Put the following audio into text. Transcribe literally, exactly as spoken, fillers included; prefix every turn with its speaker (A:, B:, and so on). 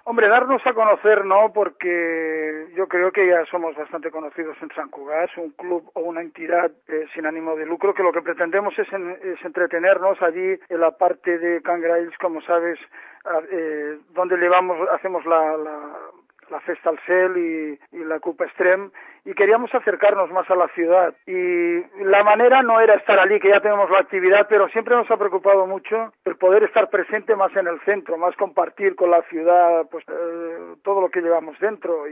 A: Hombre, darnos a conocer no, porque yo creo que ya somos bastante conocidos en Sant Cugat, un club o una entidad eh, sin ánimo de lucro, que lo que pretendemos es, en, es entretenernos allí en la parte de Can Graells, como sabes, eh, donde llevamos, hacemos la, la, la Festa al Cel y, y la Copa Extrem, y queríamos acercarnos más a la ciudad. Y la manera no era estar allí, que ya tenemos la actividad, pero siempre nos ha preocupado mucho el poder estar presente más en el centro, más compartir con la ciudad pues eh, todo lo que llevamos dentro.